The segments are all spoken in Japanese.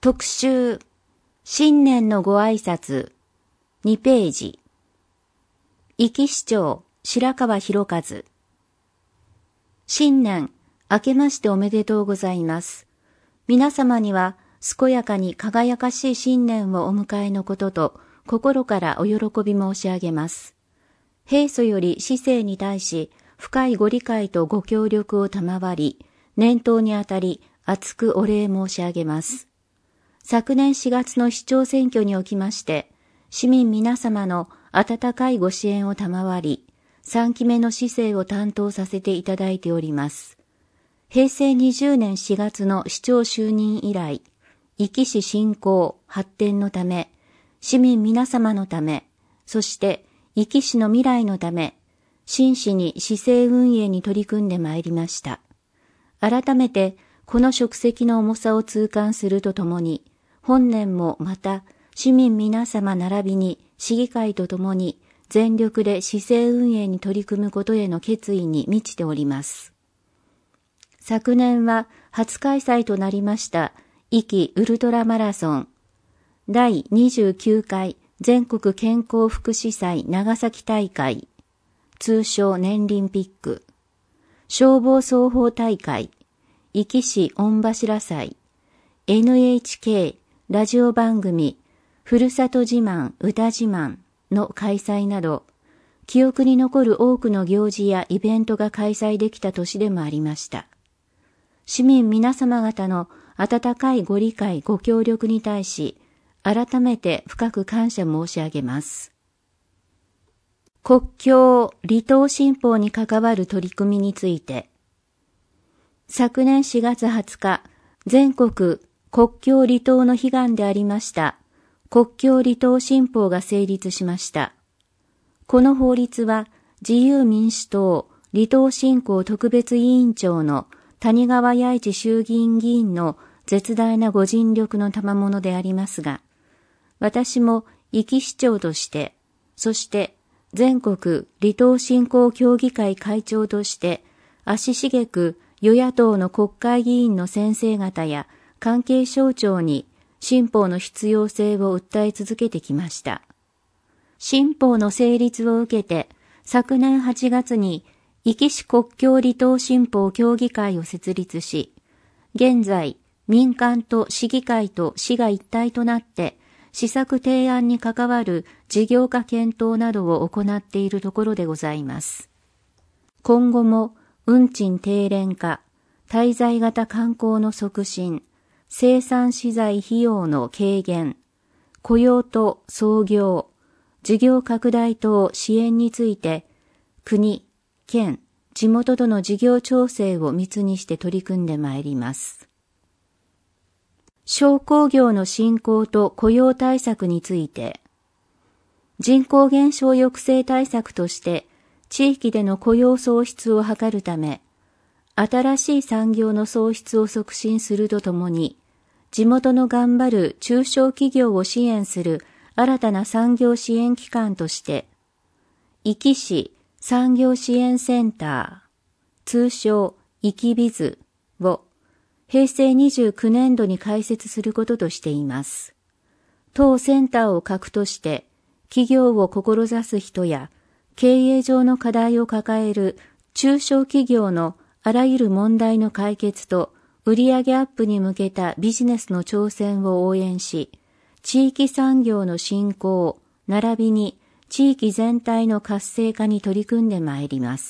特集、新年のご挨拶、2ページ。壱岐市長、白川博和。新年、明けましておめでとうございます。皆様には、健やかに輝かしい新年をお迎えのことと、心からお喜び申し上げます。平素より市政に対し、深いご理解とご協力を賜り、年頭にあたり、厚くお礼申し上げます。昨年4月の市長選挙におきまして、市民皆様の温かいご支援を賜り、3期目の市政を担当させていただいております。平成20年4月の市長就任以来、壱岐市振興、発展のため、市民皆様のため、そして壱岐市の未来のため、真摯に市政運営に取り組んでまいりました。改めて、この職責の重さを痛感するとともに、本年もまた市民皆様並びに市議会とともに全力で市政運営に取り組むことへの決意に満ちております。昨年は初開催となりました壱岐ウルトラマラソン第29回全国健康福祉祭長崎大会、通称年リンピック、消防操法大会、壱岐市御柱祭、NHKラジオ番組、ふるさと自慢、歌自慢の開催など、記憶に残る多くの行事やイベントが開催できた年でもありました。市民皆様方の温かいご理解、ご協力に対し、改めて深く感謝申し上げます。国境、離島新報に関わる取り組みについて、昨年4月20日、全国国境離島の悲願でありました国境離島新報が成立しました。この法律は自由民主党離島振興特別委員長の谷川弥一衆議院議員の絶大なご尽力の賜物でありますが、私も壱岐市長として、そして全国離島振興協議会会長として、足しげく与野党の国会議員の先生方や関係省庁に新法の必要性を訴え続けてきました。新法の成立を受けて、昨年8月に壱岐市国境離島新法協議会を設立し、現在民間と市議会と市が一体となって、施策提案に関わる事業化検討などを行っているところでございます。今後も運賃低廉化、滞在型観光の促進、生産資材費用の軽減、雇用と創業、事業拡大等支援について、国、県、地元との事業調整を密にして取り組んでまいります。商工業の振興と雇用対策について、人口減少抑制対策として、地域での雇用創出を図るため、新しい産業の創出を促進するとともに、地元の頑張る中小企業を支援する新たな産業支援機関として、壱岐市産業支援センター、通称壱岐ビズを平成29年度に開設することとしています。当センターを核として、企業を志す人や経営上の課題を抱える中小企業のあらゆる問題の解決と売上アップに向けたビジネスの挑戦を応援し、地域産業の振興、並びに地域全体の活性化に取り組んでまいります。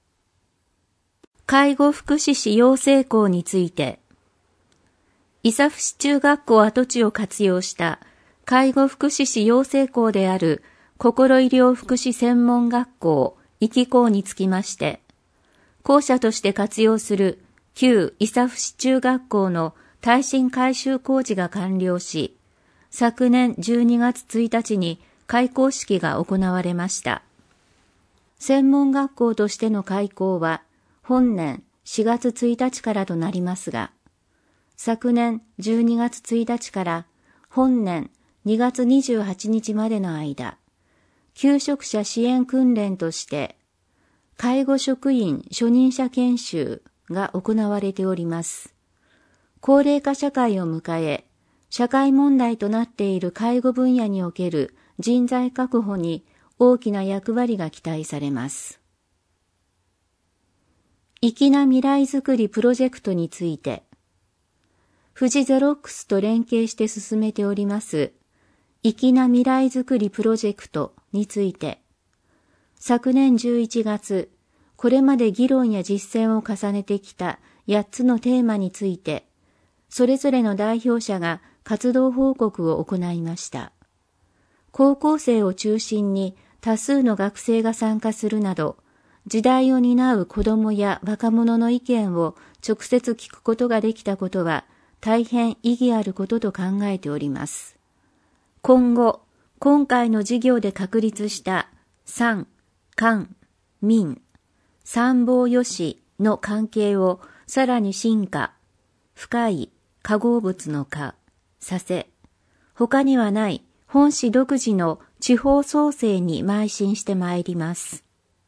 介護福祉士養成校について、伊佐府市中学校跡地を活用した介護福祉士養成校である心医療福祉専門学校壱岐校につきまして、校舎として活用する旧伊佐府市中学校の耐震改修工事が完了し、昨年12月1日に開校式が行われました。専門学校としての開校は本年4月1日からとなりますが、昨年12月1日から本年2月28日までの間、求職者支援訓練として介護職員初任者研修が行われております。高齢化社会を迎え、 社会問題となっている介護分野における人材確保に大きな役割が期待されます。粋な未来づくりプロジェクトについて、富士ゼロックスと連携して進めております粋な未来づくりプロジェクトについて、昨年11月、これまで議論や実践を重ねてきた8つのテーマについて、それぞれの代表者が活動報告を行いました。高校生を中心に多数の学生が参加するなど、時代を担う子どもや若者の意見を直接聞くことができたことは大変意義あることと考えております。今後、今回の事業で確立した産、官、民、三方よしの関係をさらに深化、深い化合物の化させ、他にはない本市独自の地方創生に邁進してまいります。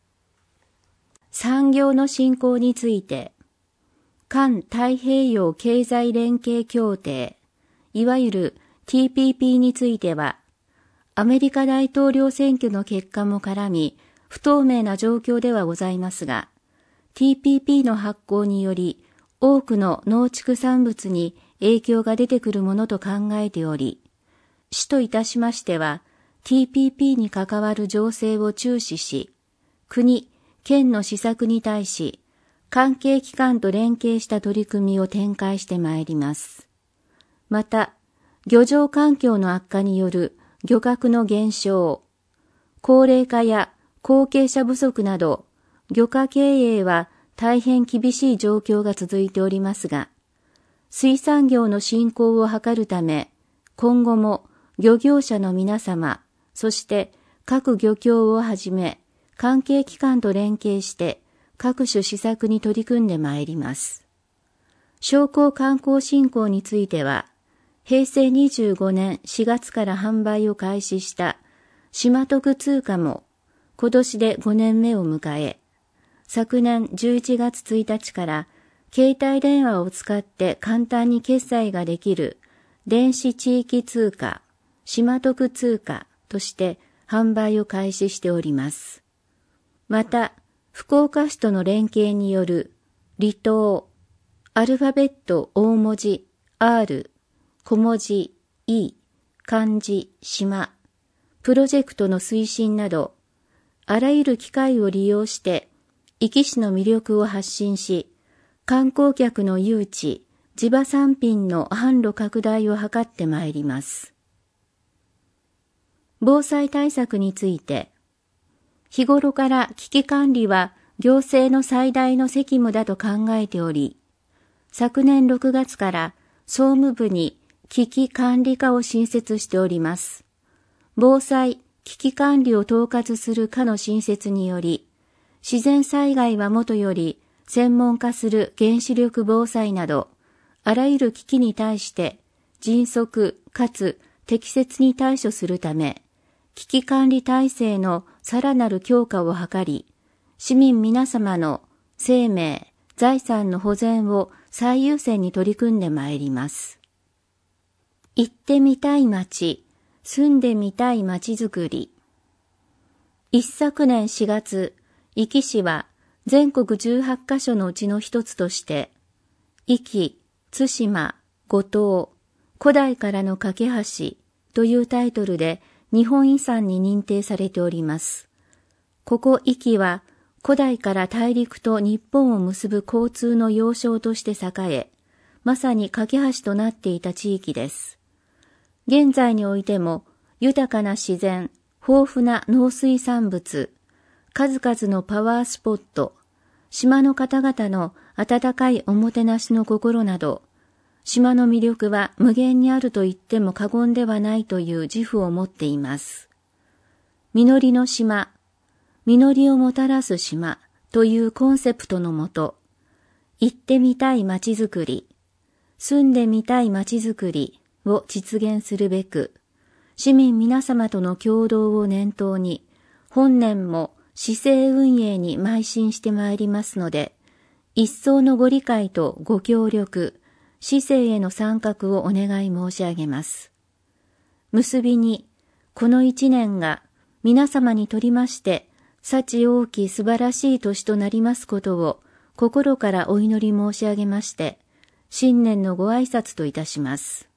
産業の振興について、環太平洋経済連携協定、いわゆる TPP については、アメリカ大統領選挙の結果も絡み、不透明な状況ではございますが、TPP の発行により、多くの農畜産物に影響が出てくるものと考えており、市といたしましては、TPP に関わる情勢を注視し、国、県の施策に対し、関係機関と連携した取り組みを展開してまいります。また、漁場環境の悪化による漁獲の減少、高齢化や後継者不足など、漁家経営は大変厳しい状況が続いておりますが、水産業の振興を図るため、今後も漁業者の皆様、そして各漁協をはじめ、関係機関と連携して各種施策に取り組んでまいります。商工観光振興については、平成25年4月から販売を開始した島徳通貨も今年で5年目を迎え、昨年11月1日から携帯電話を使って簡単に決済ができる電子地域通貨、島徳通貨として販売を開始しております。また、福岡市との連携による離島、アルファベット大文字 R、小文字 E、漢字島、プロジェクトの推進など、あらゆる機会を利用して、壱岐市の魅力を発信し、観光客の誘致、地場産品の販路拡大を図ってまいります。防災対策について、日頃から危機管理は行政の最大の責務だと考えており、昨年6月から総務部に危機管理課を新設しております。防災・危機管理を統括する課の新設により、自然災害はもとより専門化する原子力防災など、あらゆる危機に対して迅速かつ適切に対処するため、危機管理体制のさらなる強化を図り、市民皆様の生命、財産の保全を最優先に取り組んでまいります。行ってみたい街、住んでみたい街づくり。一昨年4月、壱岐市は全国18カ所のうちの一つとして、壱岐、対馬、五島、古代からの架け橋というタイトルで日本遺産に認定されております。ここ壱岐は古代から大陸と日本を結ぶ交通の要衝として栄え、まさに架け橋となっていた地域です。現在においても豊かな自然、豊富な農水産物、数々のパワースポット、島の方々の温かいおもてなしの心など、島の魅力は無限にあると言っても過言ではないという自負を持っています。実りの島、実りをもたらす島というコンセプトのもと、行ってみたい街づくり、住んでみたい街づくりを実現するべく、市民皆様との協働を念頭に、本年も市政運営に邁進してまいりますので、一層のご理解とご協力、 市政への参画をお願い申し上げます。結びに、この一年が皆様にとりまして、幸大き素晴らしい年となりますことを心からお祈り申し上げまして、新年のご挨拶といたします。